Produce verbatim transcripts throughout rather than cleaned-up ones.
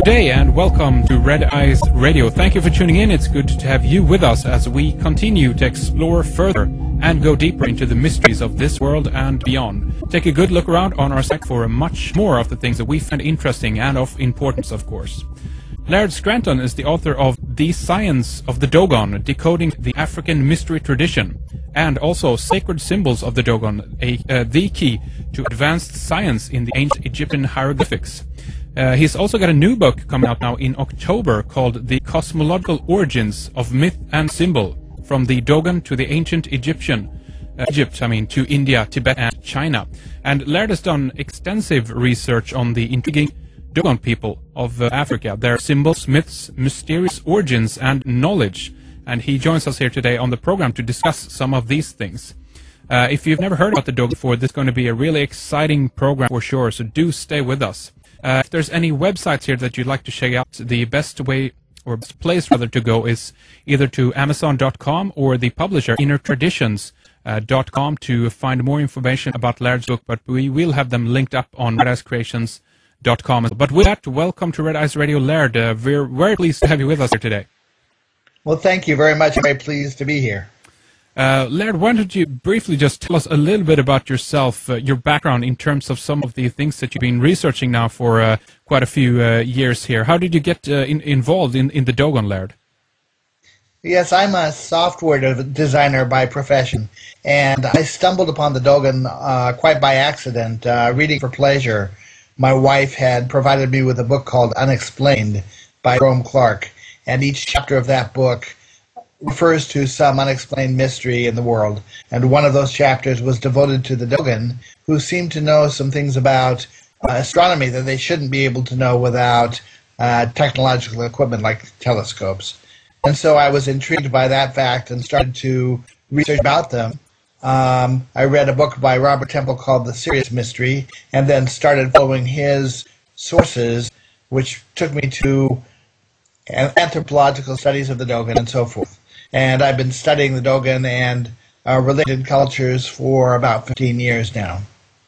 day and welcome to Red Eyes Radio. Thank you for tuning in. It's good to have you with us as we continue to explore further and go deeper into the mysteries of this world and beyond. Take a good look around on our site for much more of the things that we find interesting and of importance, of course. Laird Scranton is the author of The Science of the Dogon, Decoding the African Mystery Tradition, and also Sacred Symbols of the Dogon, a, uh, the key to advanced science in the ancient Egyptian hieroglyphics. Uh, he's also got a new book coming out now in October called The Cosmological Origins of Myth and Symbol, from the Dogon to the ancient Egyptian, uh, Egypt, I mean, to India, Tibet, and China. And Laird has done extensive research on the intriguing Dogon people of uh, Africa, their symbols, myths, mysterious origins, and knowledge. And he joins us here today on the program to discuss some of these things. Uh, if you've never heard about the Dogon before, this is going to be a really exciting program for sure, so do stay with us. Uh, if there's any websites here that you'd like to check out, the best way, or best place rather, to go is either to Amazon dot com or the publisher inner traditions dot com uh, to find more information about Laird's book, but we will have them linked up on red eyes creations dot com. But with that, welcome to Red Eyes Radio, Laird. Uh, we're very pleased to have you with us here today. Well, thank you very much. I'm very pleased to be here. Uh, Laird, why don't you briefly just tell us a little bit about yourself, uh, your background in terms of some of the things that you've been researching now for uh, quite a few uh, years here. How did you get uh, in, involved in, in the Dogon, Laird? Yes, I'm a software designer by profession, and I stumbled upon the Dogon uh, quite by accident, uh, reading for pleasure. My wife had provided me with a book called Unexplained by Jerome Clark, and each chapter of that book refers to some unexplained mystery in the world. And one of those chapters was devoted to the Dogon, who seemed to know some things about uh, astronomy that they shouldn't be able to know without uh, technological equipment like telescopes. And so I was intrigued by that fact and started to research about them. Um, I read a book by Robert Temple called The Serious Mystery, and then started following his sources, which took me to anthropological studies of the Dogon and so forth. And I've been studying the Dogon and uh, related cultures for about fifteen years now.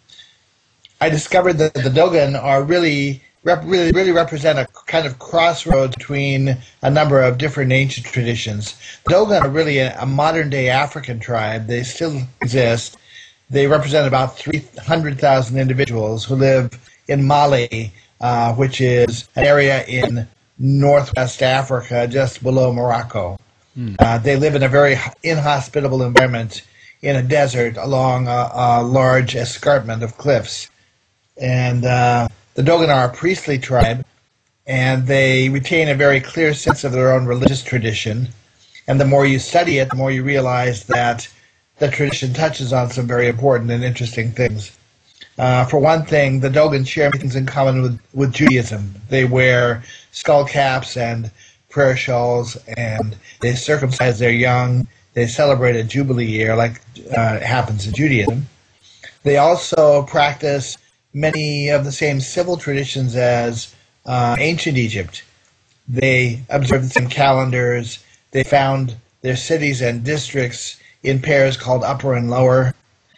I discovered that the Dogon are really, rep- really, really represent a kind of crossroads between a number of different ancient traditions. The Dogon are really a, a modern-day African tribe. They still exist. They represent about three hundred thousand individuals who live in Mali, uh, which is an area in northwest Africa, just below Morocco. Hmm. Uh, they live in a very inhospitable environment in a desert along a, a large escarpment of cliffs. And uh, the Dogon are a priestly tribe, and they retain a very clear sense of their own religious tradition. And the more you study it, the more you realize that the tradition touches on some very important and interesting things. Uh, for one thing, the Dogon share things in common with, with Judaism. They wear skull caps and prayer shawls, and they circumcise their young. They celebrate a Jubilee year like uh, happens in Judaism. They also practice many of the same civil traditions as uh, ancient Egypt. They observe the same calendars. They found their cities and districts in pairs called upper and lower.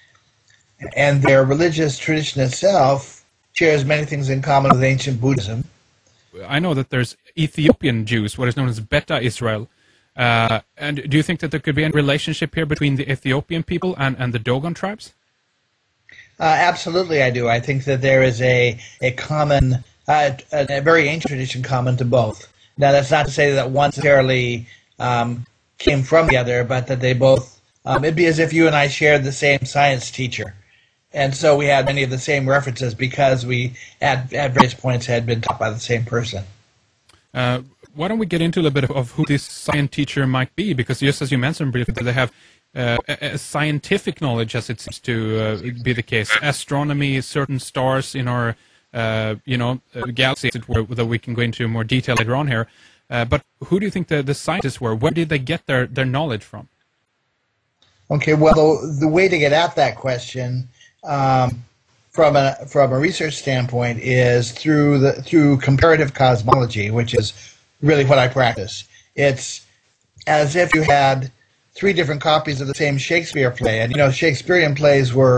And their religious tradition itself shares many things in common with ancient Buddhism. I know that there's Ethiopian Jews, what is known as Beta Israel. Uh, and do you think that there could be any relationship here between the Ethiopian people and, and the Dogon tribes? Uh, absolutely, I do. I think that there is a, a common, uh, a, a very ancient tradition common to both. Now, that's not to say that one necessarily um, came from the other, but that they both, um, it'd be as if you and I shared the same science teacher. And so we had many of the same references because we, at, at various points, had been taught by the same person. Uh, why don't we get into a little bit of, of who this science teacher might be? Because just as you mentioned briefly, they have uh, a, a scientific knowledge, as it seems to uh, be the case. Astronomy, certain stars in our, uh, you know, uh, galaxy, as it were, that we can go into more detail later on here. Uh, but who do you think the, the scientists were? Where did they get their, their knowledge from? Okay, well, the, the way to get at that question Um, from a from a research standpoint is through the through comparative cosmology, which is really what I practice. It's as if you had three different copies of the same Shakespeare play, and you know Shakespearean plays were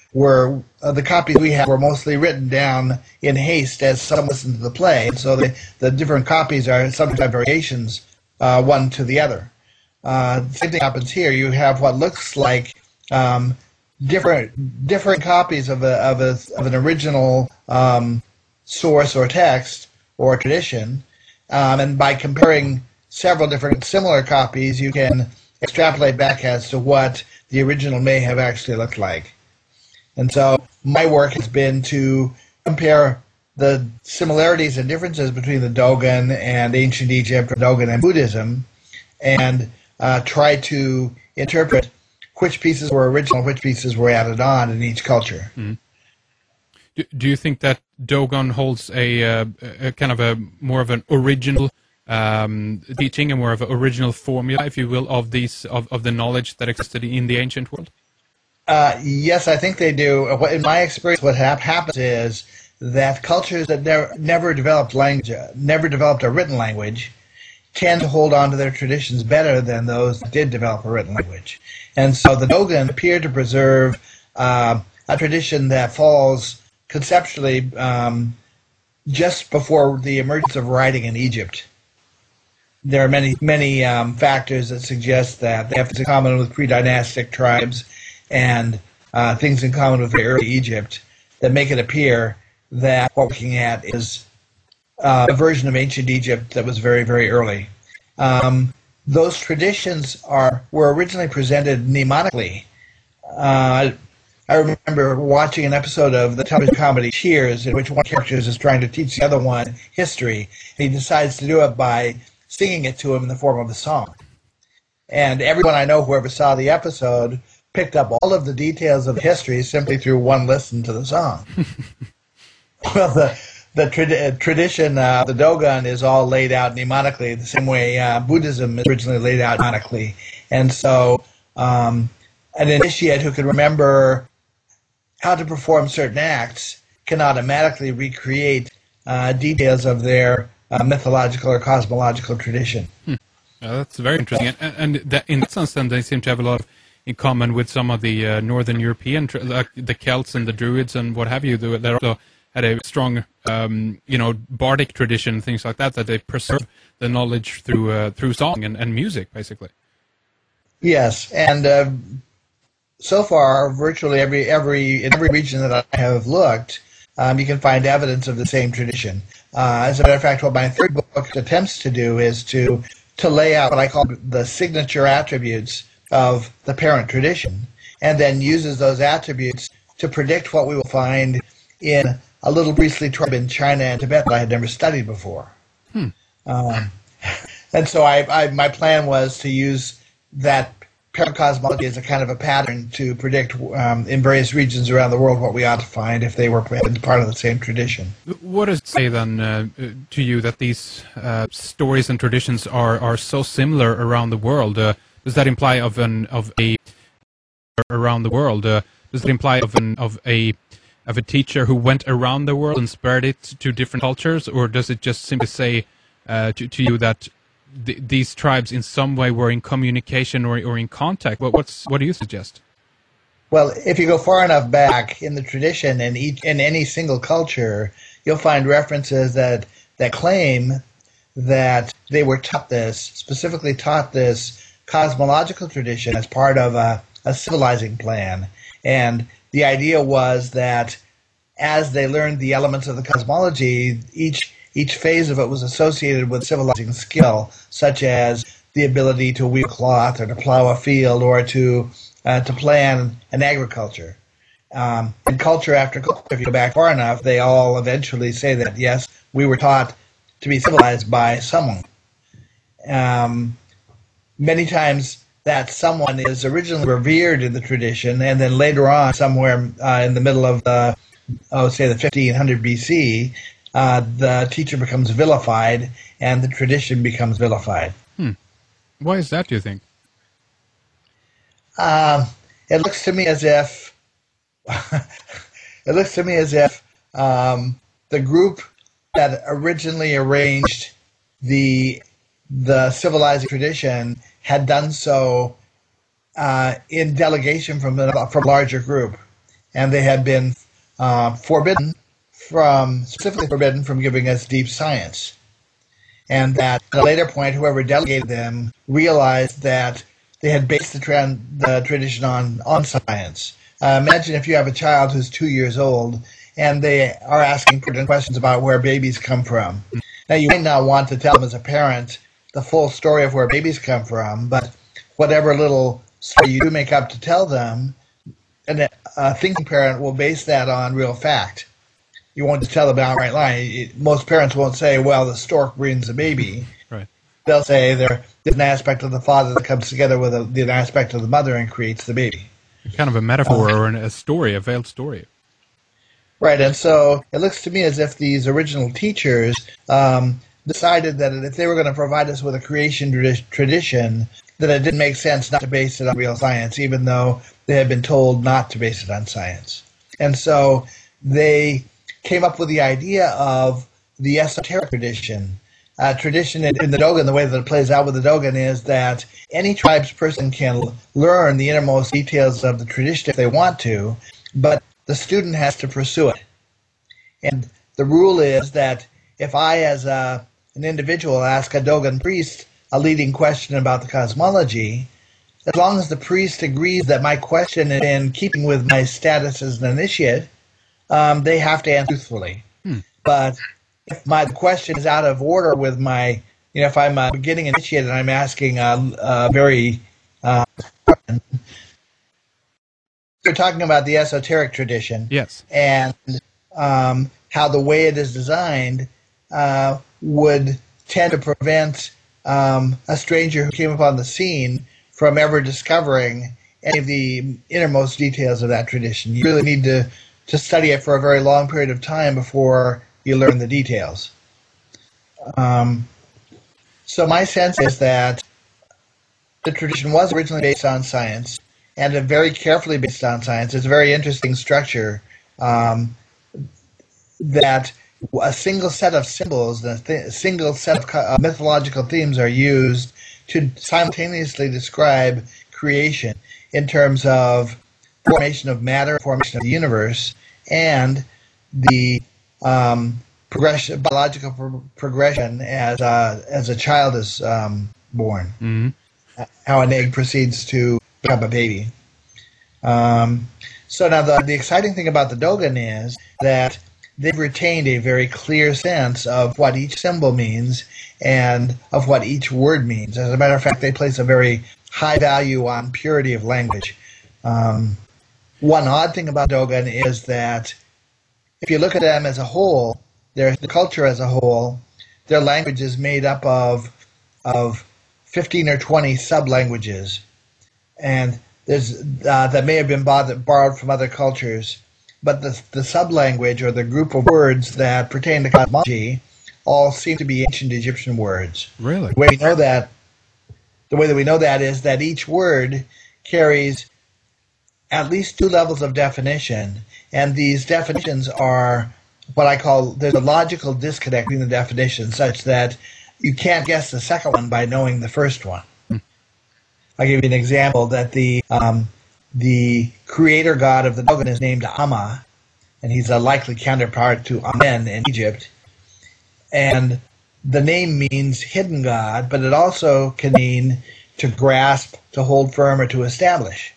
were uh, the copies we have were mostly written down in haste as someone listened to the play. So the, the different copies are sometimes have variations uh, one to the other. Uh, same thing happens here. You have what looks like um, different different copies of a of a of an original um, source or text or tradition, um, and by comparing several different similar copies, you can extrapolate back as to what the original may have actually looked like. And so my work has been to compare the similarities and differences between the Dogon and ancient Egypt, or Dogon and Buddhism, and uh, try to interpret which pieces were original, which pieces were added on in each culture. Mm. Do, do you think that Dogon holds a, uh, a kind of a more of an original um, teaching, and more of an original formula, if you will, of these of, of the knowledge that existed in the ancient world? Uh, yes, I think they do. In my experience, what hap- happens is that cultures that never, never developed language, never developed a written language, tend to hold on to their traditions better than those that did develop a written language. And so the Dogon appear to preserve uh, a tradition that falls conceptually um, just before the emergence of writing in Egypt. There are many, many um, factors that suggest that they have things in common with pre-dynastic tribes and uh, things in common with the early Egypt that make it appear that what we're looking at is uh, a version of ancient Egypt that was very, very early. Um, those traditions are were originally presented mnemonically. Uh, I remember watching an episode of the television comedy Cheers, in which one character is trying to teach the other one history, and he decides to do it by singing it to him in the form of a song. And everyone I know who ever saw the episode picked up all of the details of history simply through one listen to the song. Well, the the trad- tradition of uh, the Dogon is all laid out mnemonically, the same way uh, Buddhism is originally laid out mnemonically. And so um, an initiate who can remember how to perform certain acts can automatically recreate uh, details of their uh, mythological or cosmological tradition. Hmm. Uh, that's very interesting. And, and that, in that sense, then, they seem to have a lot of in common with some of the uh, Northern European, like the Celts and the Druids and what have you. They also had a strong, um, you know, bardic tradition, things like that, that they preserve the knowledge through uh, through song and, and music, basically. Yes, and uh, so far, virtually every every in every region that I have looked, um, you can find evidence of the same tradition. Uh, as a matter of fact, what my third book attempts to do is to to lay out what I call the signature attributes of the parent tradition, and then uses those attributes to predict what we will find in a little priestly tribe in China and Tibet that I had never studied before. Hmm. Um, and so I, I, my plan was to use that parent cosmology as a kind of a pattern to predict um, in various regions around the world what we ought to find if they were part of the same tradition. What does it say then uh, to you that these uh, stories and traditions are, are so similar around the world? Uh, Does that imply of an of a around the world? Uh, does it imply of an of a of a teacher who went around the world and spread it to different cultures, or does it just simply say uh, to to you that th- these tribes in some way were in communication or or in contact? What what's what do you suggest? Well, if you go far enough back in the tradition, in each in any single culture, you'll find references that that claim that they were taught this, specifically taught this cosmological tradition as part of a, a civilizing plan. And the idea was that as they learned the elements of the cosmology, each each phase of it was associated with civilizing skill, such as the ability to weave cloth or to plow a field or to uh, to plan an agriculture. Um, and culture after culture, if you go back far enough, they all eventually say that, yes, we were taught to be civilized by someone. Um, Many times that someone is originally revered in the tradition, and then later on, somewhere uh, in the middle of the, oh, say the fifteen hundred B C, uh, the teacher becomes vilified, and the tradition becomes vilified. Hmm. Why is that, do you think? Uh, it looks to me as if it looks to me as if um, the group that originally arranged the the civilizing tradition had done so uh, in delegation from a from a larger group, and they had been uh, forbidden from, specifically forbidden from giving us deep science. And that at a later point, whoever delegated them realized that they had based the, tra- the tradition on, on science. Uh, imagine if you have a child who's two years old and they are asking pertinent questions about where babies come from. Now, you might not want to tell them as a parent the full story of where babies come from, but whatever little story you do make up to tell them, and a thinking parent will base that on real fact. You won't just tell them outright lie. Most parents won't say, well, the stork brings the baby. Right. They'll say there's an aspect of the father that comes together with a, an aspect of the mother and creates the baby. Kind of a metaphor uh, or a story, a veiled story. Right, and so it looks to me as if these original teachers um, decided that if they were going to provide us with a creation tradition, that it didn't make sense not to base it on real science, even though they had been told not to base it on science. And so they came up with the idea of the esoteric tradition. Uh, tradition in, in the Dogon, the way that it plays out with the Dogon is that any tribe's person can learn the innermost details of the tradition if they want to, but the student has to pursue it. And the rule is that if I, as a, an individual, ask a Dogon priest a leading question about the cosmology, as long as the priest agrees that my question is in keeping with my status as an initiate, um, they have to answer truthfully. Hmm. But if my question is out of order with my, you know, if I'm a beginning initiate and I'm asking a, a very, uh, you're talking about the esoteric tradition. Yes. And um, how the way it is designed uh, would tend to prevent um, a stranger who came upon the scene from ever discovering any of the innermost details of that tradition. You really need to, to study it for a very long period of time before you learn the details. Um, so my sense is that the tradition was originally based on science, and a very carefully based on science. It's a very interesting structure um, that a single set of symbols, a th- single set of uh, mythological themes are used to simultaneously describe creation in terms of formation of matter, formation of the universe, and the um, progression, biological pro- progression as uh, as a child is um, born. Mm-hmm. How an egg proceeds to become a baby. Um, so now the, the exciting thing about the Dogon is that they've retained a very clear sense of what each symbol means and of what each word means. As a matter of fact, they place a very high value on purity of language. Um, one odd thing about Dogon is that if you look at them as a whole, their the culture as a whole, their language is made up of of fifteen or twenty sub-languages, and there's uh, that may have been borrowed, borrowed from other cultures, but the the sub-language or the group of words that pertain to cosmology all seem to be ancient Egyptian words. Really? The way we know that, the way that we know that is that each word carries at least two levels of definition, and these definitions are what I call, there's a logical disconnect between the definitions such that you can't guess the second one by knowing the first one. Hmm. I'll give you an example that the um, the creator god of the Dogon is named Amma, and he's a likely counterpart to Amen in Egypt. And the name means hidden god, but it also can mean to grasp, to hold firm, or to establish.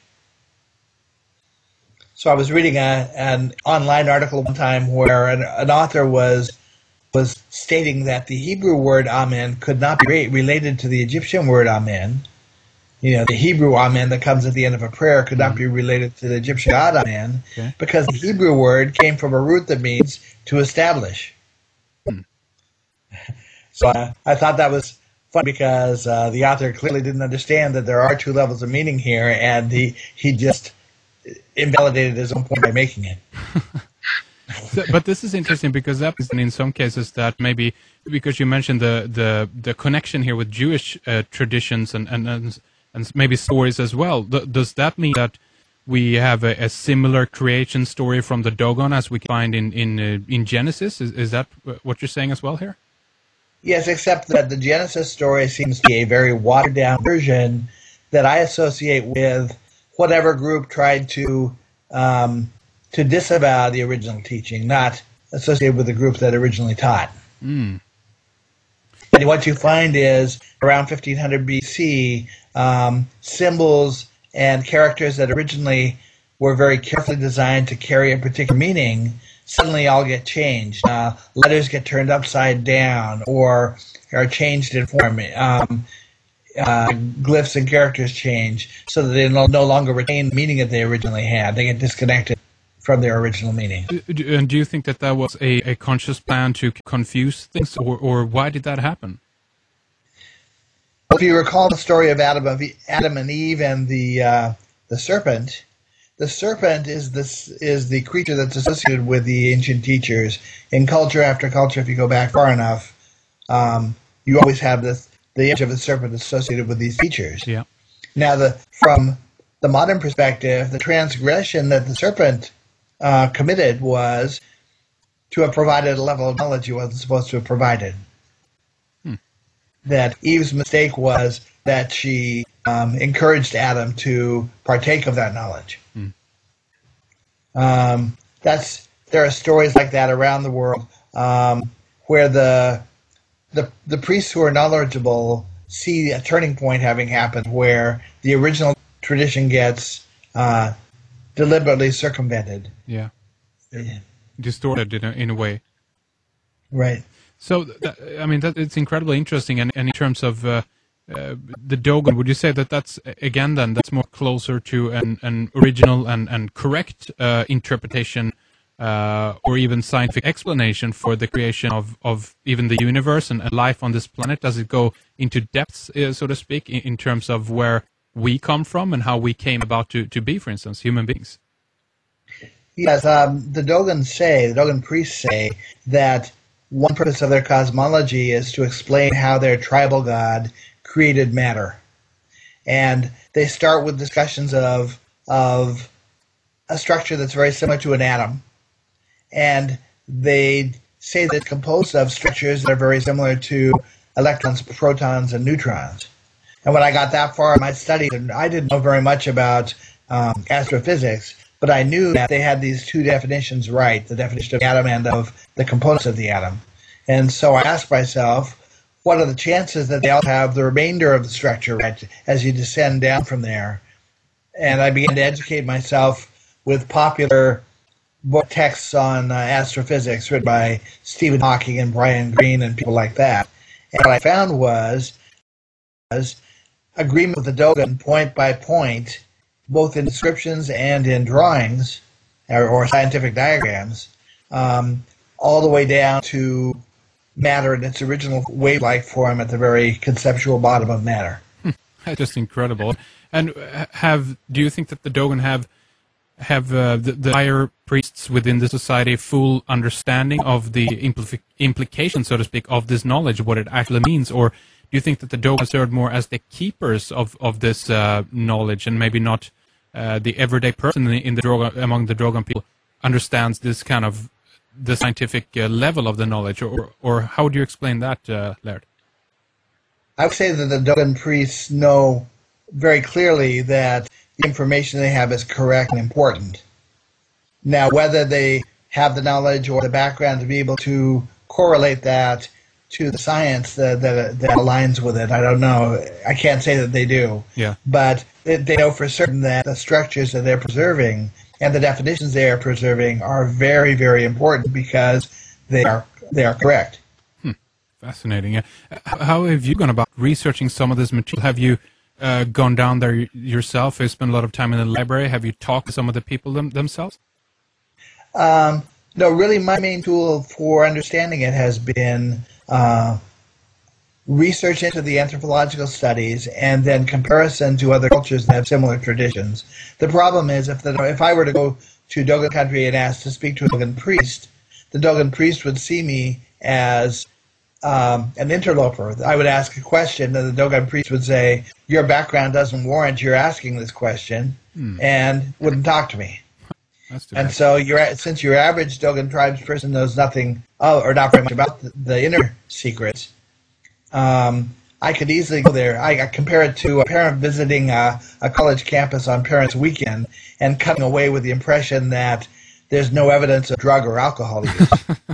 So I was reading a, an online article one time where an, an author was was stating that the Hebrew word Amen could not be related to the Egyptian word Amen. You know, the Hebrew Amen that comes at the end of a prayer could not be related to the Egyptian God Amen, okay, because the Hebrew word came from a root that means to establish. Hmm. So uh, I thought that was fun because uh, the author clearly didn't understand that there are two levels of meaning here, and he, he just invalidated his own point by making it. So, but this is interesting because that is in some cases that maybe because you mentioned the the, the connection here with Jewish uh, traditions and, and and and maybe stories as well. Th- does that mean that we have a, a similar creation story from the Dogon as we find in in uh, in Genesis? Is is that what you're saying as well here? Yes, except that the Genesis story seems to be a very watered down version that I associate with whatever group tried to um, to disavow the original teaching, not associated with the group that originally taught. Mm. And what you find is around fifteen hundred B C, um, symbols and characters that originally were very carefully designed to carry a particular meaning suddenly all get changed. Uh, letters get turned upside down or are changed in form. Um, uh, glyphs and characters change so that they no, no longer retain the meaning that they originally had. They get disconnected from their original meaning. And do you think that that was a, a conscious plan to confuse things, or, or why did that happen? If you recall the story of Adam, of Adam and Eve and the uh, the serpent, the serpent is this is the creature that's associated with the ancient teachers in culture after culture. If you go back far enough, um, you always have this the image of the serpent associated with these teachers. Yeah. Now, the from the modern perspective, the transgression that the serpent uh, committed was to have provided a level of knowledge he wasn't supposed to have provided. Hmm. That Eve's mistake was that she um, encouraged Adam to partake of that knowledge. Hmm. Um, that's there are stories like that around the world um, where the the the priests who are knowledgeable see a turning point having happened where the original tradition gets uh, deliberately circumvented. Yeah. Distorted in a, in a way. Right. So, that, I mean, that, it's incredibly interesting. And, and in terms of uh, uh, the Dogon, would you say that that's, again, then, that's more closer to an, an original and, and correct uh, interpretation uh, or even scientific explanation for the creation of, of even the universe and, and life on this planet? Does it go into depths, uh, so to speak, in, in terms of where we come from and how we came about to, to be, for instance, human beings? Yes, um, the Dogon say, the Dogon priests say that one purpose of their cosmology is to explain how their tribal god created matter. And they start with discussions of of a structure that's very similar to an atom. And they say that it's composed of structures that are very similar to electrons, protons, and neutrons. And when I got that far in my studies, and I didn't know very much about um, astrophysics, but I knew that they had these two definitions right, the definition of the atom and of the components of the atom. And so I asked myself, what are the chances that they all have the remainder of the structure right as you descend down from there? And I began to educate myself with popular book texts on uh, astrophysics written by Stephen Hawking and Brian Greene and people like that. And what I found was, was agreement with the Dogon point by point, both in descriptions and in drawings or, or scientific diagrams, um, all the way down to matter in its original wave-like form at the very conceptual bottom of matter. Hmm. That's just incredible. And have do you think that the Dogon have have uh, the, the higher priests within the society full understanding of the impl- implications, so to speak, of this knowledge, what it actually means, or do you think that the Dogon served more as the keepers of of this uh, knowledge, and maybe not uh, the everyday person in the, in the Dogon, among the Dogon people understands this kind of the scientific uh, level of the knowledge, or or how do you explain that, uh, Laird? I would say that the Dogon priests know very clearly that the information they have is correct and important. Now, whether they have the knowledge or the background to be able to correlate that to the science that, that, that aligns with it, I don't know. I can't say that they do. Yeah. But they, they know for certain that the structures that they're preserving and the definitions they are preserving are very, very important because they are they are correct. Hmm. Fascinating. Uh, how have you gone about researching some of this material? Have you uh, gone down there yourself? Have you spent a lot of time in the library? Have you talked to some of the people them, themselves? Um, no, really my main tool for understanding it has been uh, research into the anthropological studies and then comparison to other cultures that have similar traditions. The problem is if the, if I were to go to Dogon country and ask to speak to a Dogon priest, the Dogon priest would see me as um, an interloper. I would ask a question and the Dogon priest would say, your background doesn't warrant your asking this question, hmm. and wouldn't talk to me. And so you're, since your average Dogon tribes person knows nothing of, or not very much about the, the inner secrets, Um, I could easily go there. I, I compare it to a parent visiting a, a college campus on Parents' Weekend and coming away with the impression that there's no evidence of drug or alcohol use.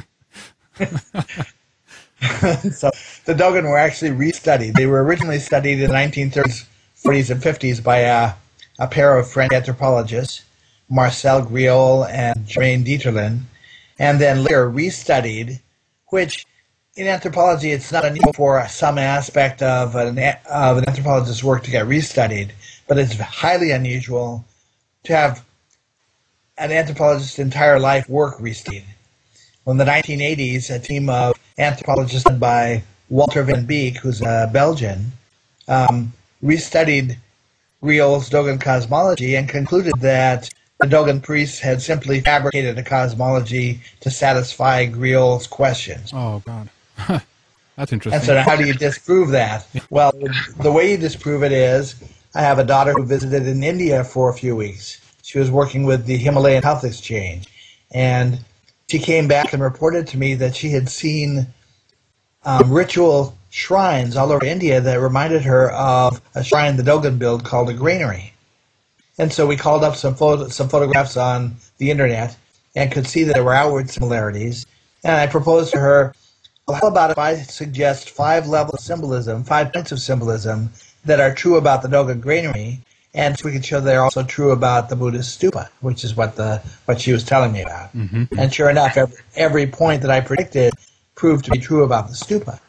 So the Dogon were actually restudied. They were originally studied in the nineteen thirties, forties, and fifties by a, a pair of French anthropologists, Marcel Griaule and Germaine Dieterlen, and then later restudied, which in anthropology it's not unusual for some aspect of an, of an anthropologist's work to get restudied, but it's highly unusual to have an anthropologist's entire life work restudied. Well, in the nineteen eighties, a team of anthropologists led by Walter van Beek, who's a Belgian, um, restudied Griaule's Dogon cosmology and concluded that the Dogon priests had simply fabricated a cosmology to satisfy Griaule's questions. Oh, God. That's interesting. And so how do you disprove that? Well, the way you disprove it is, I have a daughter who visited in India for a few weeks. She was working with the Himalayan Health Exchange, and she came back and reported to me that she had seen um, ritual shrines all over India that reminded her of a shrine the Dogon build called a granary. And so we called up some photo, some photographs on the internet and could see that there were outward similarities. And I proposed to her, well, how about if I suggest five levels of symbolism, five points of symbolism that are true about the Dogon granary, and we can show they're also true about the Buddhist stupa, which is what the what she was telling me about. Mm-hmm. And sure enough, every, every point that I predicted proved to be true about the stupa.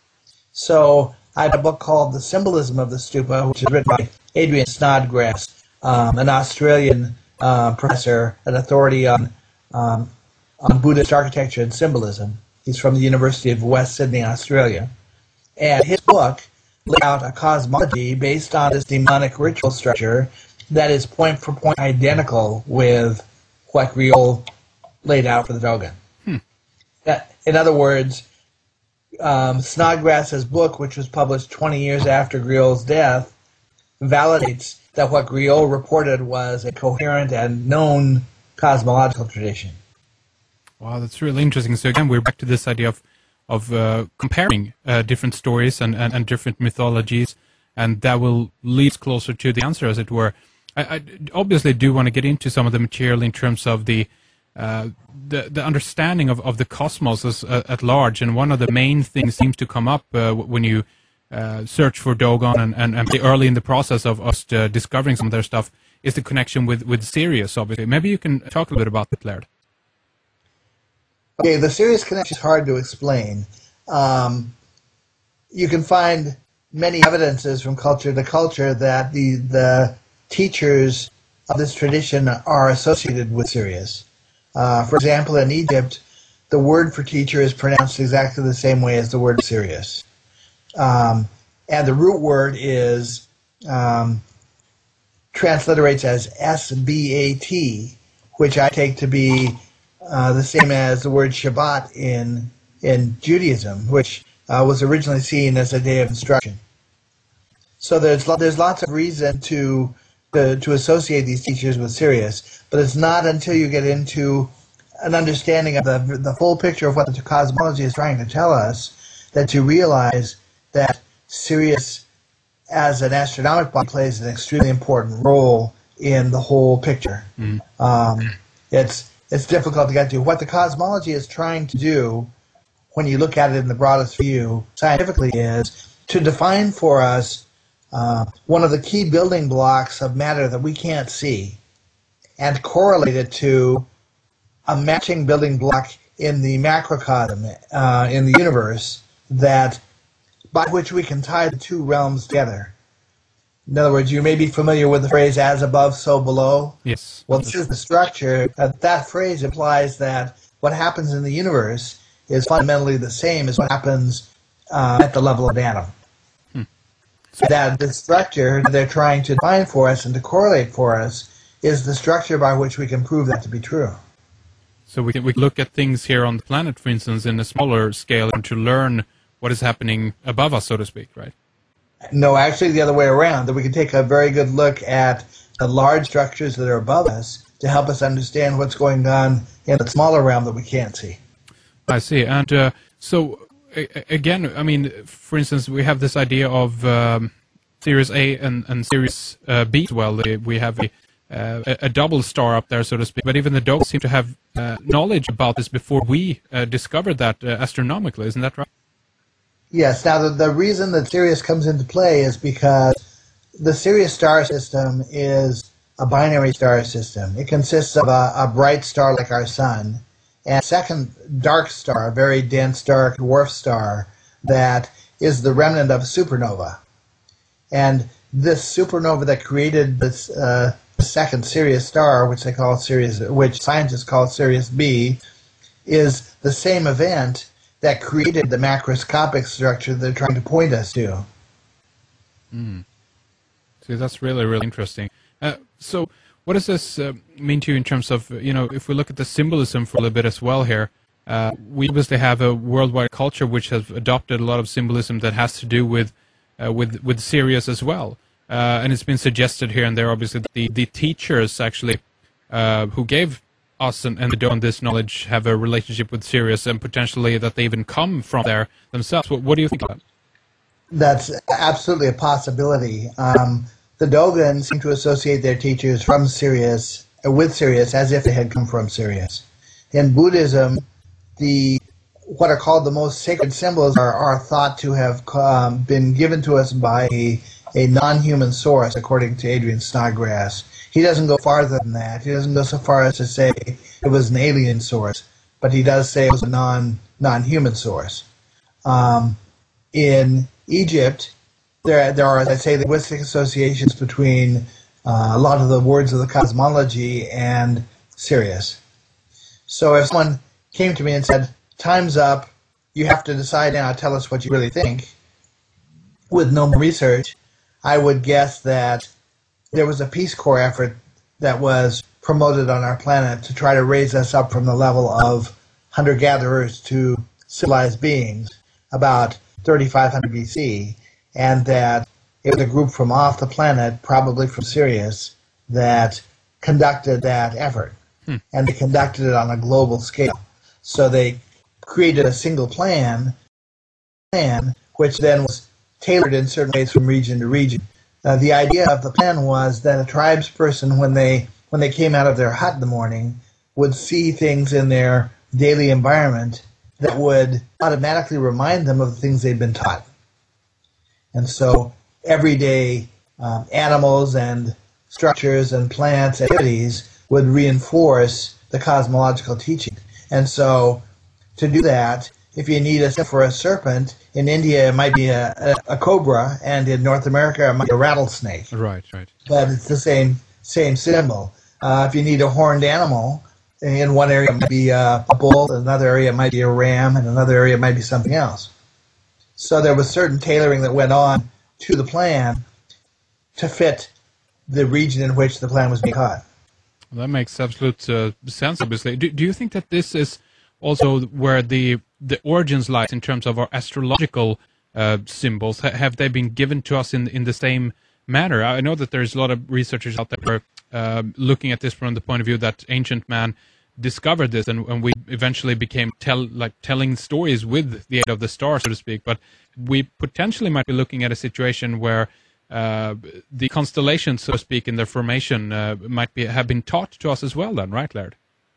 So I have a book called The Symbolism of the Stupa, which is written by Adrian Snodgrass, um, an Australian uh, professor, an authority on, um, on Buddhist architecture and symbolism. He's from the University of West Sydney, Australia. And his book laid out a cosmology based on this demonic ritual structure that is point for point identical with what Griaule laid out for the Dogon. Hmm. In other words, um, Snodgrass's book, which was published twenty years after Griaule's death, validates that what Griaule reported was a coherent and known cosmological tradition. Wow, that's really interesting. So again, we're back to this idea of of uh, comparing uh, different stories and, and, and different mythologies, and that will lead us closer to the answer, as it were. I, I obviously do want to get into some of the material in terms of the uh, the, the understanding of, of the cosmos as, uh, at large, and one of the main things seems to come up uh, when you uh, search for Dogon and, and, and early in the process of us uh, discovering some of their stuff is the connection with, with Sirius, obviously. Maybe you can talk a little bit about that, Laird. Okay, the Sirius connection is hard to explain. Um, you can find many evidences from culture to culture that the the teachers of this tradition are associated with Sirius. Uh, for example, in Egypt, the word for teacher is pronounced exactly the same way as the word Sirius. Um, and the root word is um, transliterates as S B A T, which I take to be Uh, the same as the word Shabbat in in Judaism, which uh, was originally seen as a day of instruction. So there's there's lots of reason to, to to associate these teachers with Sirius, but it's not until you get into an understanding of the the full picture of what the cosmology is trying to tell us that you realize that Sirius, as an astronomic body, plays an extremely important role in the whole picture. Mm. Um, it's It's difficult to get to. What the cosmology is trying to do, when you look at it in the broadest view, scientifically, is to define for us uh, one of the key building blocks of matter that we can't see, and correlate it to a matching building block in the macrocosm, uh, in the universe, that by which we can tie the two realms together. In other words, you may be familiar with the phrase "as above, so below." Yes. Well, this is the structure. Uh, that phrase implies that what happens in the universe is fundamentally the same as what happens uh, at the level of an atom. Hmm. So that the structure that they're trying to define for us and to correlate for us is the structure by which we can prove that to be true. So we can we look at things here on the planet, for instance, in a smaller scale, and to learn what is happening above us, so to speak, right? No, actually the other way around, that we can take a very good look at the large structures that are above us to help us understand what's going on in the smaller realm that we can't see. I see. And uh, so, a- again, I mean, for instance, we have this idea of um, Sirius A and, and Sirius uh, B as well. We have a, uh, a, a double star up there, so to speak. But even the Dogons seem to have uh, knowledge about this before we uh, discovered that uh, astronomically. Isn't that right? Yes. Now, the, the reason that Sirius comes into play is because the Sirius star system is a binary star system. It consists of a, a bright star like our sun, and a second dark star, a very dense, dark dwarf star that is the remnant of a supernova. And this supernova that created this uh, second Sirius star, which they call Sirius, which scientists call Sirius B, is the same event that created the macroscopic structure they're trying to point us to. Mm. See, that's really, really interesting. Uh, so what does this uh, mean to you in terms of, you know, if we look at the symbolism for a little bit as well here, uh, we obviously have a worldwide culture which has adopted a lot of symbolism that has to do with uh, with, with Sirius as well. Uh, and it's been suggested here and there, obviously, that the, the teachers actually uh, who gave us and, and the Dogon this knowledge have a relationship with Sirius, and potentially that they even come from there themselves. What, what do you think of that? That's absolutely a possibility. Um, the Dogons seem to associate their teachers from Sirius, uh, with Sirius, as if they had come from Sirius. In Buddhism, the what are called the most sacred symbols are, are thought to have um, been given to us by a, a non-human source, according to Adrian Snodgrass. He doesn't go farther than that. He doesn't go so far as to say it was an alien source, but he does say it was a non, non-human source. Um, in Egypt, there, there are, as I say, linguistic associations between uh, a lot of the words of the cosmology and Sirius. So if someone came to me and said, time's up, you have to decide now, tell us what you really think, with no research, I would guess that there was a Peace Corps effort that was promoted on our planet to try to raise us up from the level of hunter-gatherers to civilized beings about thirty-five hundred B C, and that it was a group from off the planet, probably from Sirius, that conducted that effort. Hmm. And they conducted it on a global scale. So they created a single plan, plan which then was tailored in certain ways from region to region. Uh, the idea of the plan was that a tribesperson, when they when they came out of their hut in the morning, would see things in their daily environment that would automatically remind them of the things they'd been taught. And so everyday um, animals and structures and plants and activities would reinforce the cosmological teaching. And so to do that, if you need a symbol for a serpent, in India it might be a, a, a cobra, and in North America it might be a rattlesnake. Right, right. But it's the same same symbol. Uh, if you need a horned animal, in one area it might be a, a bull, in another area it might be a ram, and another area it might be something else. So there was certain tailoring that went on to the plan to fit the region in which the plan was being taught. Well, that makes absolute uh, sense, obviously. Do, do you think that this is also where the the origins lies in terms of our astrological uh, symbols? Ha- have they been given to us in in the same manner? I know that there's a lot of researchers out there who are uh, looking at this from the point of view that ancient man discovered this, and, and we eventually became tell like telling stories with the aid of the stars, so to speak. But we potentially might be looking at a situation where uh, the constellations, so to speak, in their formation uh, might be have been taught to us as well. Then, right, Laird?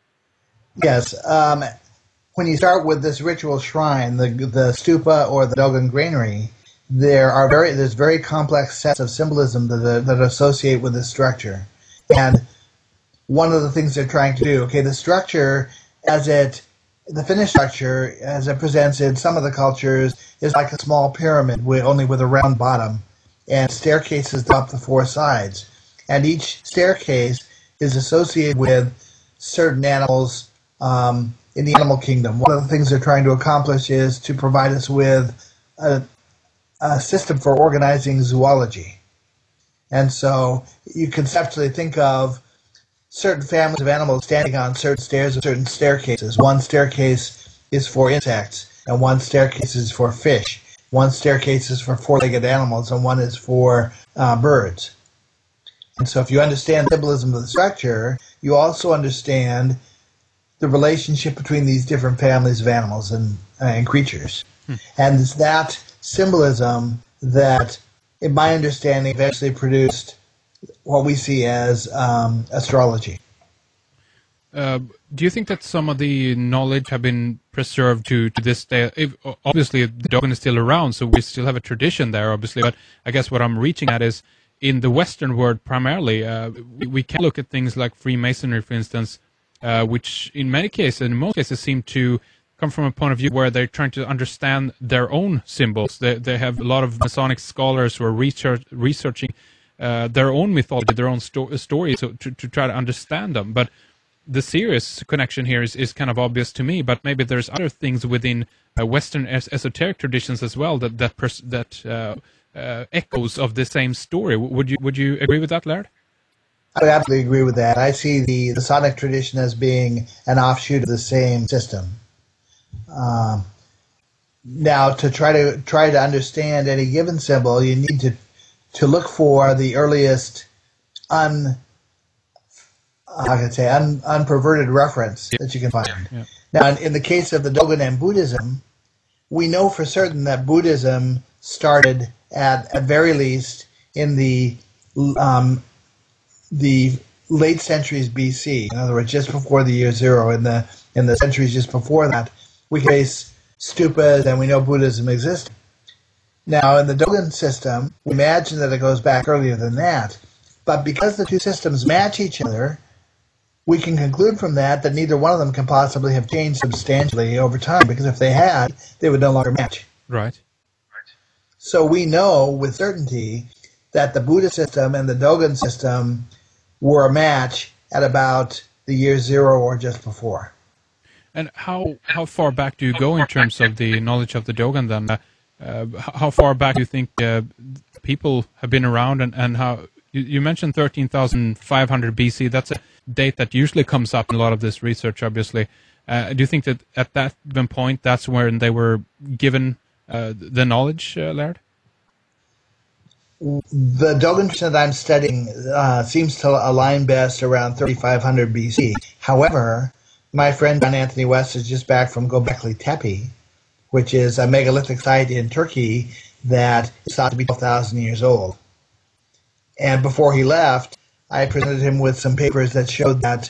Yes. Um, when you start with this ritual shrine, the the stupa or the Dogon granary, there are very there's very complex sets of symbolism that uh, that associate with this structure, and one of the things they're trying to do, okay, the structure as it, the finished structure as it presents in some of the cultures is like a small pyramid with only with a round bottom, and staircases up the four sides, and each staircase is associated with certain animals um, in the animal kingdom. One of the things they're trying to accomplish is to provide us with a, a system for organizing zoology. And so you conceptually think of certain families of animals standing on certain stairs or certain staircases. One staircase is for insects, and one staircase is for fish. One staircase is for four-legged animals, and one is for uh, birds. And so if you understand the symbolism of the structure, you also understand the relationship between these different families of animals and, uh, and creatures. Hmm. And it's that symbolism that, in my understanding, eventually produced what we see as um, astrology. Uh, do you think that some of the knowledge have been preserved to, to this day? If, obviously, the Dogon is still around, so we still have a tradition there, obviously. But I guess what I'm reaching at is, in the Western world primarily, uh, we, we can look at things like Freemasonry, for instance, uh, which in many cases, in most cases, seem to come from a point of view where they're trying to understand their own symbols. They, they have a lot of Masonic scholars who are research, researching uh, their own mythology, their own sto- stories, so to, to try to understand them. But the serious connection here is, is kind of obvious to me, but maybe there's other things within uh, Western es- esoteric traditions as well that that pers- that uh, uh, echoes of the same story. Would you would you agree with that, Laird? I would absolutely agree with that. I see the, the Sonic tradition as being an offshoot of the same system. Um, now, to try to try to understand any given symbol, you need to to look for the earliest un how can I say un, unperverted reference yeah. that you can find. Yeah. Now, in, in the case of the Dogon and Buddhism, we know for certain that Buddhism started at at very least in the um, the late centuries B C. In other words, just before the year zero. In the in the centuries just before that, we trace stupas and we know Buddhism existed. Now, in the Dogon system, we imagine that it goes back earlier than that. But because the two systems match each other, we can conclude from that that neither one of them can possibly have changed substantially over time, because if they had, they would no longer match. Right. So we know with certainty that the Buddhist system and the Dogon system were a match at about the year zero or just before. And how how far back do you go in terms of the knowledge of the Dogon then? Uh, uh, how far back do you think uh, people have been around, and, and how... You mentioned thirteen thousand five hundred B C. That's a date that usually comes up in a lot of this research, obviously. Uh, do you think that at that given point, that's when they were given uh, the knowledge, uh, Laird? The Dogon tradition that I'm studying uh, seems to align best around thirty-five hundred B C. However, my friend John Anthony West is just back from Göbekli Tepe, which is a megalithic site in Turkey that is thought to be twelve thousand years old. And before he left, I presented him with some papers that showed that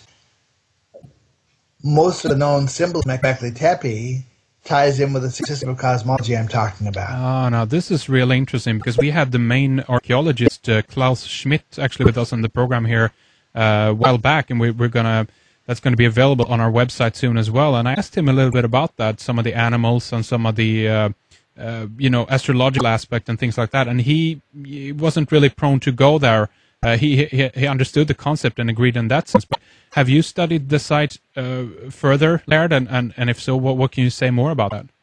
most of the known symbols of Göbekli Tepe ties in with the system of cosmology I'm talking about. Oh, now this is really interesting, because we had the main archaeologist, uh, Klaus Schmidt, actually with us on the program here uh, a while back, and we, we're gonna that's going to be available on our website soon as well. And I asked him a little bit about that, some of the animals and some of the uh, Uh, you know, astrological aspect and things like that, and he, he wasn't really prone to go there. Uh, he, he he understood the concept and agreed in that sense. But have you studied the site uh, further, Laird? And, and, and if so, what, what can you say more about that?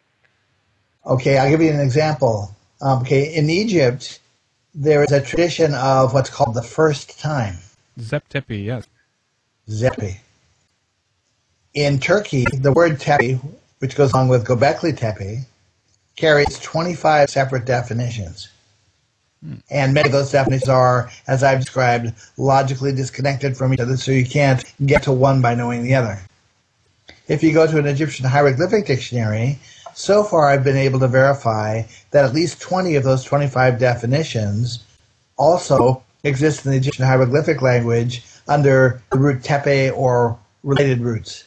Okay, I'll give you an example. Um, okay, in Egypt, there is a tradition of what's called the first time. Zep Tepe, yes. Zepi. In Turkey, the word Tepe, which goes along with Göbekli Tepe, carries twenty-five separate definitions. Hmm. And many of those definitions are, as I've described, logically disconnected from each other, so you can't get to one by knowing the other. If you go to an Egyptian hieroglyphic dictionary, so far I've been able to verify that at least twenty of those twenty-five definitions also exist in the Egyptian hieroglyphic language under the root tepe or related roots.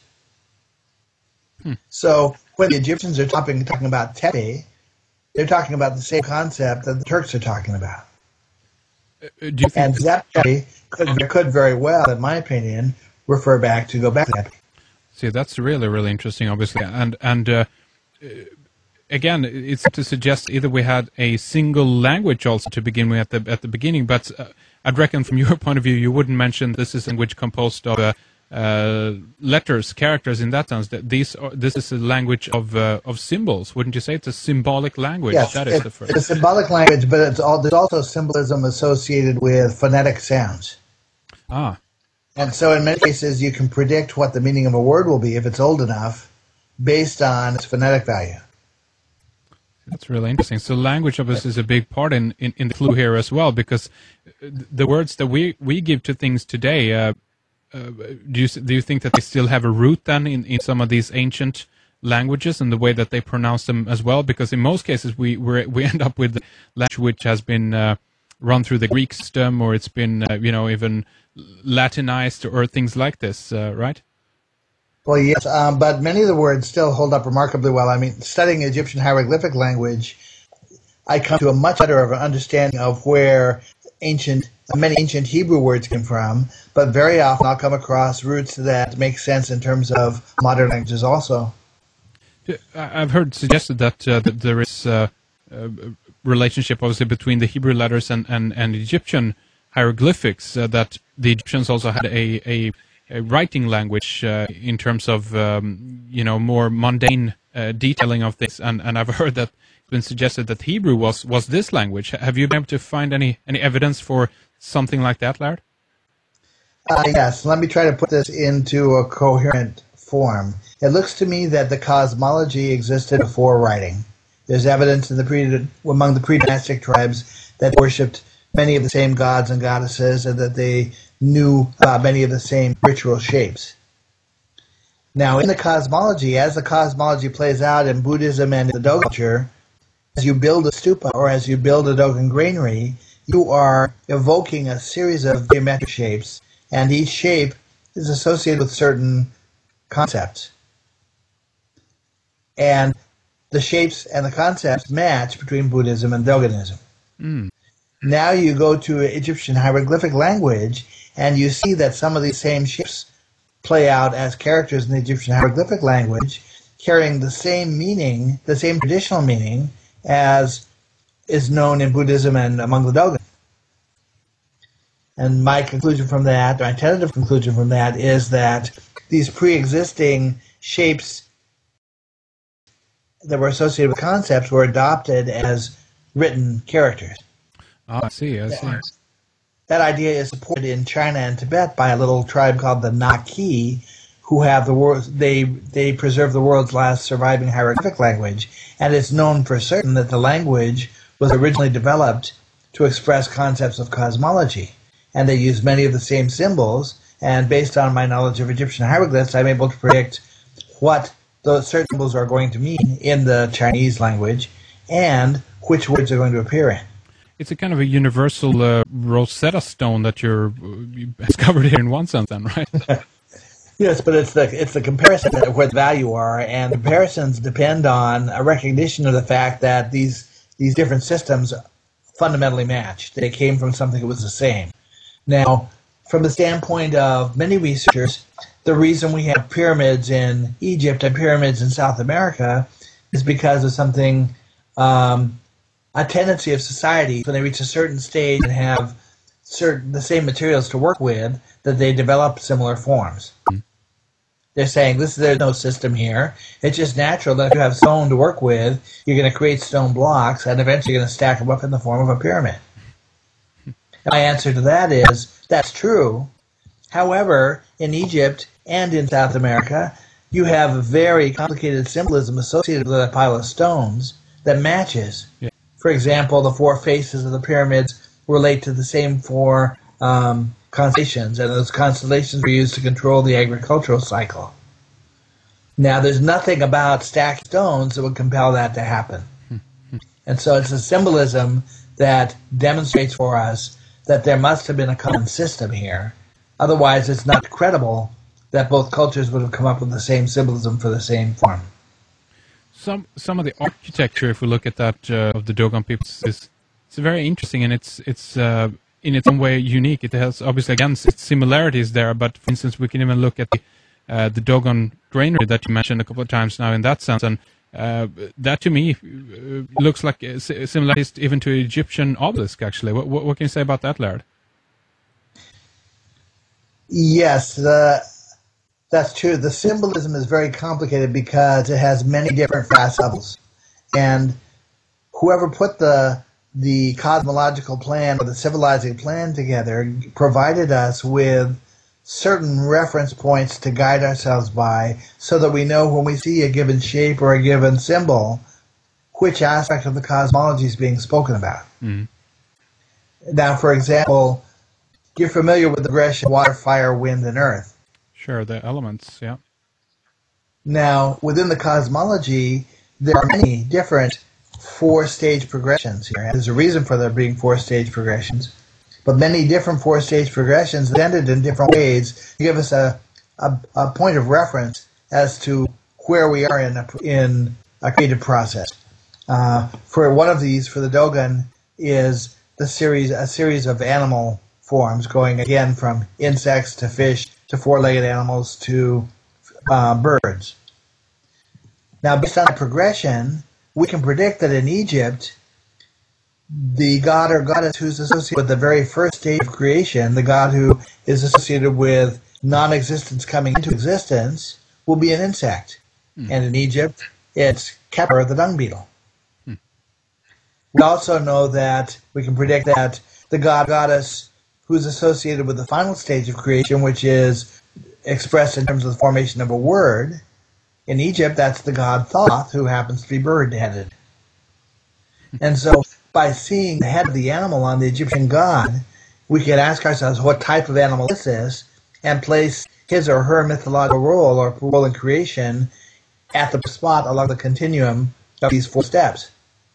Hmm. So when the Egyptians are talking, talking about tepe, they're talking about the same concept that the Turks are talking about. Uh, do you think and Zep Tepe could, could very well, in my opinion, refer back to Göbekli Tepe. See, that's really, really interesting, obviously. And and uh, again, it's to suggest either we had a single language also to begin with at the at the beginning, but uh, I'd reckon from your point of view, you wouldn't mention this is a language composed of uh, uh, letters, characters in that sense. That these are, this is a language of uh, of symbols, wouldn't you say? It's a symbolic language. Yes, that is it, the first. It's a symbolic language, but it's all, there's also symbolism associated with phonetic sounds. Ah. And so in many cases, you can predict what the meaning of a word will be if it's old enough based on its phonetic value. That's really interesting. So language, obviously, is a big part in, in, in the clue here as well, because the words that we, we give to things today, uh, uh, do you do you think that they still have a root then in, in some of these ancient languages and the way that they pronounce them as well? Because in most cases, we we're, we end up with language which has been... Uh, run through the Greek system, or it's been, uh, you know, even Latinized or things like this, uh, right? Well, yes, um, but many of the words still hold up remarkably well. I mean, studying Egyptian hieroglyphic language, I come to a much better of an understanding of where ancient, many ancient Hebrew words came from, but very often I'll come across roots that make sense in terms of modern languages also. I've heard suggested that, uh, that there is uh, a relationship, obviously, between the Hebrew letters and, and, and Egyptian hieroglyphics, uh, that the Egyptians also had a, a, a writing language uh, in terms of, um, you know, more mundane uh, detailing of things, and, and I've heard that it's been suggested that Hebrew was, was this language. Have you been able to find any, any evidence for something like that, Laird? Uh, yes, let me try to put this into a coherent form. It looks to me that the cosmology existed before writing. There's evidence in the pre- among the pre-dynastic tribes that worshipped many of the same gods and goddesses, and that they knew uh, many of the same ritual shapes. Now, in the cosmology, as the cosmology plays out in Buddhism and in the Dogon culture, as you build a stupa or as you build a Dogon granary, you are evoking a series of geometric shapes, and each shape is associated with certain concepts. And the shapes and the concepts match between Buddhism and Dogonism. Mm. Now you go to Egyptian hieroglyphic language, and you see that some of these same shapes play out as characters in the Egyptian hieroglyphic language, carrying the same meaning, the same traditional meaning, as is known in Buddhism and among the Dogon. And my conclusion from that, my tentative conclusion from that, is that these pre-existing shapes that were associated with concepts were adopted as written characters. Oh, I see, I see. That idea is supported in China and Tibet by a little tribe called the Naki, who have the world. They they preserve the world's last surviving hieroglyphic language, and it's known for certain that the language was originally developed to express concepts of cosmology, and they use many of the same symbols. And based on my knowledge of Egyptian hieroglyphs, I'm able to predict what those certain symbols are going to mean in the Chinese language, and which words are going to appear in. It's a kind of a universal uh, Rosetta Stone that you're you discovered here in one sense, then, right? Yes, but it's the it's the comparison of where the value are, and comparisons depend on a recognition of the fact that these these different systems fundamentally match. They came from something that was the same. Now, from the standpoint of many researchers, the reason we have pyramids in Egypt and pyramids in South America is because of something. Um, A tendency of society when they reach a certain stage and have certain the same materials to work with, that they develop similar forms. Mm. They're saying this there's no system here. It's just natural that if you have stone to work with, you're going to create stone blocks, and eventually you're going to stack them up in the form of a pyramid. Mm. My answer to that is that's true. However, in Egypt and in South America, you have very complicated symbolism associated with a pile of stones that matches. Yeah. For example, the four faces of the pyramids relate to the same four um, constellations, and those constellations were used to control the agricultural cycle. Now, there's nothing about stacked stones that would compel that to happen. And so it's a symbolism that demonstrates for us that there must have been a common system here. Otherwise, it's not credible that both cultures would have come up with the same symbolism for the same form. Some some of the architecture, if we look at that uh, of the Dogon people, is it's very interesting, and it's it's uh, in its own way unique. It has obviously again its similarities there, but for instance, we can even look at the uh, the Dogon granary that you mentioned a couple of times now in that sense, and uh, that to me uh, looks like similarities even to Egyptian obelisk. Actually, what, what, what can you say about that, Laird? Yes. The That's true. The symbolism is very complicated because it has many different facet levels. And whoever put the the cosmological plan or the civilizing plan together provided us with certain reference points to guide ourselves by so that we know when we see a given shape or a given symbol, which aspect of the cosmology is being spoken about. Mm. Now, for example, you're familiar with the progression of water, fire, wind, and earth. Sure, the elements, yeah. Now, within the cosmology, there are many different four-stage progressions here. There's a reason for there being four-stage progressions, but many different four-stage progressions ended in different ways to give us a, a, a point of reference as to where we are in a, in a creative process. Uh, for one of these, for the Dogon, is the series a series of animal forms, going again from insects to fish to four-legged animals to uh, birds. Now, based on the progression, we can predict that in Egypt, the god or goddess who's associated with the very first stage of creation, the god who is associated with non-existence coming into existence, will be an insect. Hmm. And in Egypt, it's Kepler, the dung beetle. Hmm. We also know that we can predict that the god goddess who's associated with the final stage of creation, which is expressed in terms of the formation of a word, in Egypt, that's the god Thoth, who happens to be bird-headed. And so, by seeing the head of the animal on the Egyptian god, we can ask ourselves what type of animal is this, and place his or her mythological role or role in creation at the spot along the continuum of these four steps.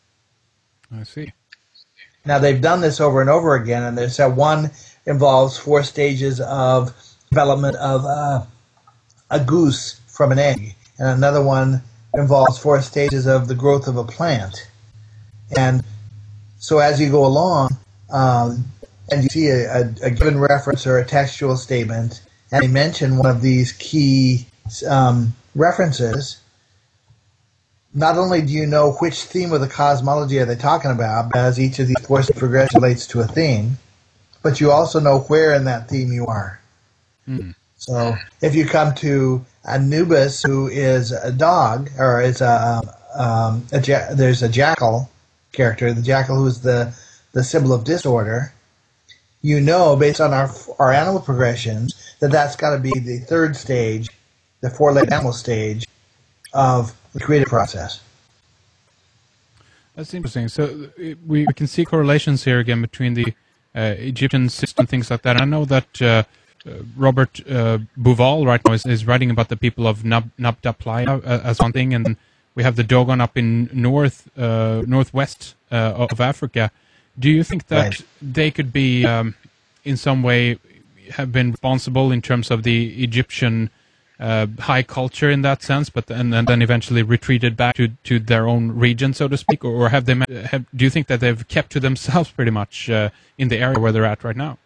I see. Now, they've done this over and over again, and they said one involves four stages of development of uh, a goose from an egg, and another one involves four stages of the growth of a plant. And so as you go along, um, and you see a, a, a given reference or a textual statement, and they mention one of these key um, references, not only do you know which theme of the cosmology are they talking about, as each of these four progressions relates to a theme, but you also know where in that theme you are. Mm. So if you come to Anubis, who is a dog, or is a, um, a ja- there's a jackal character, the jackal who's the, the symbol of disorder, you know, based on our our animal progressions, that that's got to be the third stage, the four-legged animal stage of the creative process. That's interesting. So we can see correlations here again between the uh, Egyptian system, things like that. I know that uh, uh, Robert uh, Bouval right now is, is writing about the people of Nab- Nabta Playa uh, as one thing, and we have the Dogon up in north uh, northwest uh, of Africa. Do you think that right. they could be, um, in some way, have been responsible in terms of the Egyptian uh, high culture in that sense, but and, and then eventually retreated back to, to their own region, so to speak, or, or have they? Have, do you think that they've kept to themselves pretty much uh, in the area where they're at right now?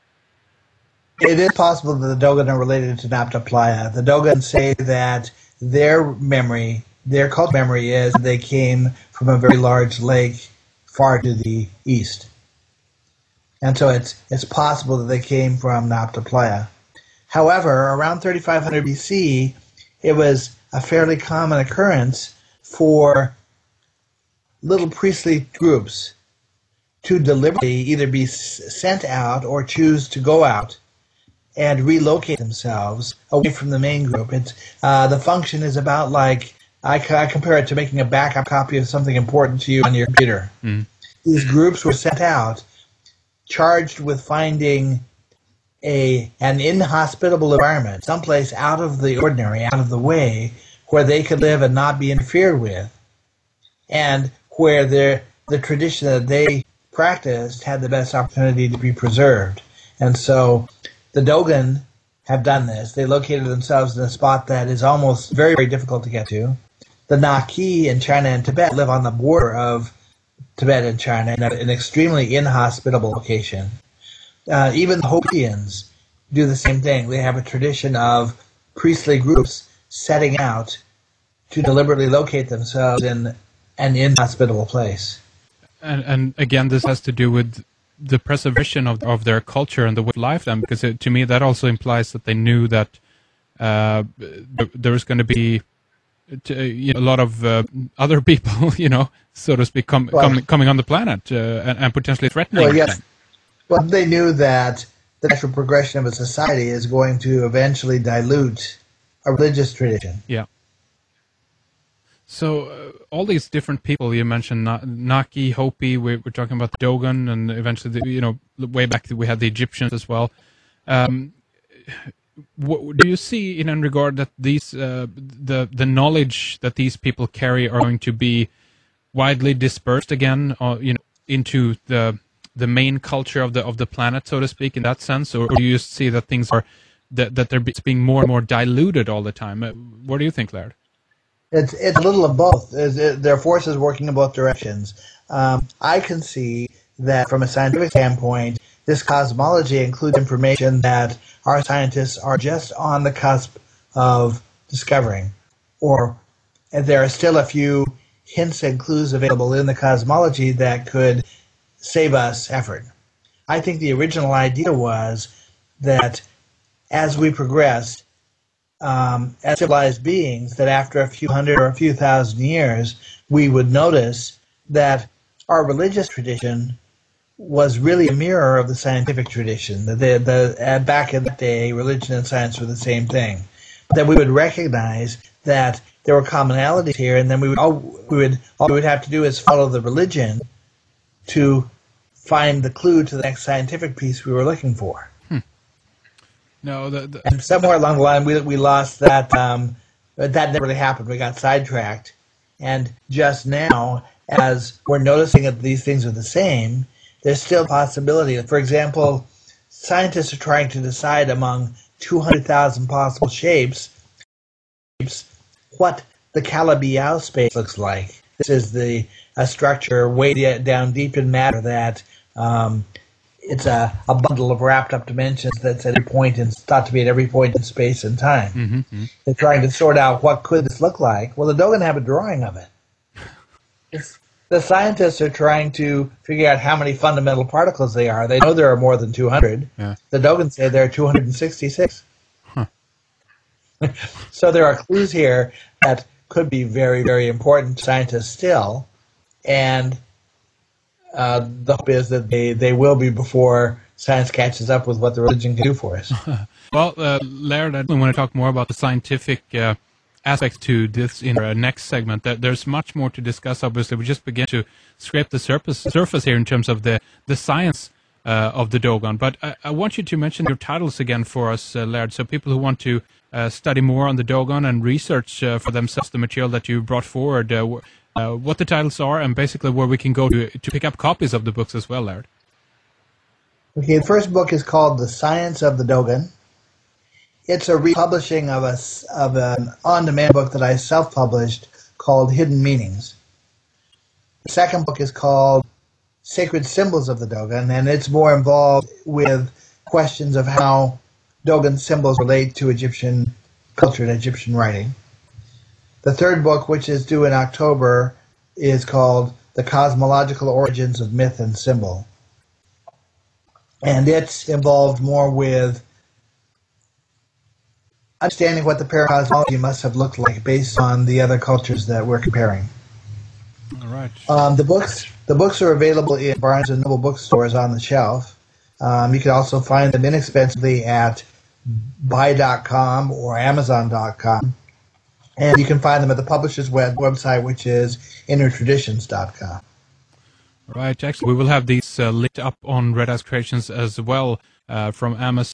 It is possible that the Dogon are related to Nabta Playa. The Dogon say that their memory, their cult memory, is they came from a very large lake far to the east. And so it's it's possible that they came from Nabta Playa. However, around thirty-five hundred B C, it was a fairly common occurrence for little priestly groups to deliberately either be sent out or choose to go out and relocate themselves away from the main group. It's uh, the function is about like, I, I compare it to making a backup copy of something important to you on your computer. Mm. These groups were sent out, charged with finding a an inhospitable environment, someplace out of the ordinary, out of the way, where they could live and not be interfered with, and where their the tradition that they practiced had the best opportunity to be preserved. And so the Dogon have done this. They located themselves in a spot that is almost very, very difficult to get to. The Naki in China and Tibet live on the border of Tibet and China in an extremely inhospitable location. Uh, even the Hopians do the same thing. They have a tradition of priestly groups setting out to deliberately locate themselves in an inhospitable place. And, and again, this has to do with the preservation of of their culture and the way of life, then, because it, to me that also implies that they knew that uh, there was going to be to, you know, a lot of uh, other people, you know, so to speak, com- well, com- coming on the planet uh, and, and potentially threatening. Well, yes. Well, they knew that the natural progression of a society is going to eventually dilute a religious tradition. Yeah. So uh, all these different people you mentioned, Na- Naki, Hopi, we're, we're talking about the Dogon, and eventually, the, you know, way back we had the Egyptians as well. Um, what, do you see in regard that these uh, the the knowledge that these people carry are going to be widely dispersed again, uh, you know, into the the main culture of the of the planet, so to speak, in that sense, or, or do you just see that things are that that they're being more and more diluted all the time? Uh, what do you think, Laird? It's it's a little of both. There are forces working in both directions. Um, I can see that from a scientific standpoint, this cosmology includes information that our scientists are just on the cusp of discovering, or there are still a few hints and clues available in the cosmology that could save us effort. I think the original idea was that as we progressed um, as civilized beings, that after a few hundred or a few thousand years, we would notice that our religious tradition was really a mirror of the scientific tradition. The, the, the, uh, back in that day, religion and science were the same thing. That we would recognize that there were commonalities here, and then we would all we would all we would have to do is follow the religion to find the clue to the next scientific piece we were looking for. Hmm. No, the, the, and somewhere along the line we we lost that. Um, that never really happened. We got sidetracked, and just now, as we're noticing that these things are the same, there's still a possibility. For example, scientists are trying to decide among two hundred thousand possible shapes what the Calabi-Yau space looks like. This is the a structure way down deep in matter that um, it's a, a bundle of wrapped up dimensions that's at every point and thought to be at every point in space and time. Mm-hmm, mm-hmm. They're trying to sort out what could this look like. Well, the Dogon have a drawing of it. It's, the scientists are trying to figure out how many fundamental particles they are. They know there are more than two hundred. Yeah. The Dogon say there are two hundred sixty-six. Huh. So there are clues here that could be very, very important to scientists still, and uh, the hope is that they, they will be before science catches up with what the religion can do for us. Well, uh, Laird, I want to talk more about the scientific uh, aspects to this in our next segment. There's much more to discuss, obviously. We just begin to scrape the surface, surface here in terms of the, the science uh, of the Dogon. But I, I want you to mention your titles again for us, uh, Laird, so people who want to uh, study more on the Dogon and research uh, for themselves the material that you brought forward, uh, uh, what the titles are, and basically where we can go to, to pick up copies of the books as well, Laird. Okay, the first book is called The Science of the Dogon. It's a republishing of a of an on-demand book that I self-published called Hidden Meanings. The second book is called Sacred Symbols of the Dogon, and it's more involved with questions of how Dogon symbols relate to Egyptian culture and Egyptian writing. The third book, which is due in October, is called The Cosmological Origins of Myth and Symbol. And it's involved more with understanding what the paracosmology must have looked like based on the other cultures that we're comparing. All right. Um, the books the books are available in Barnes and Noble bookstores on the shelf. Um, you can also find them inexpensively at buy dot com or amazon dot com. And you can find them at the publisher's web website, which is inner traditions dot com. Right. Actually, we will have these uh, linked up on Red Eyes Creations as well uh, from Amazon.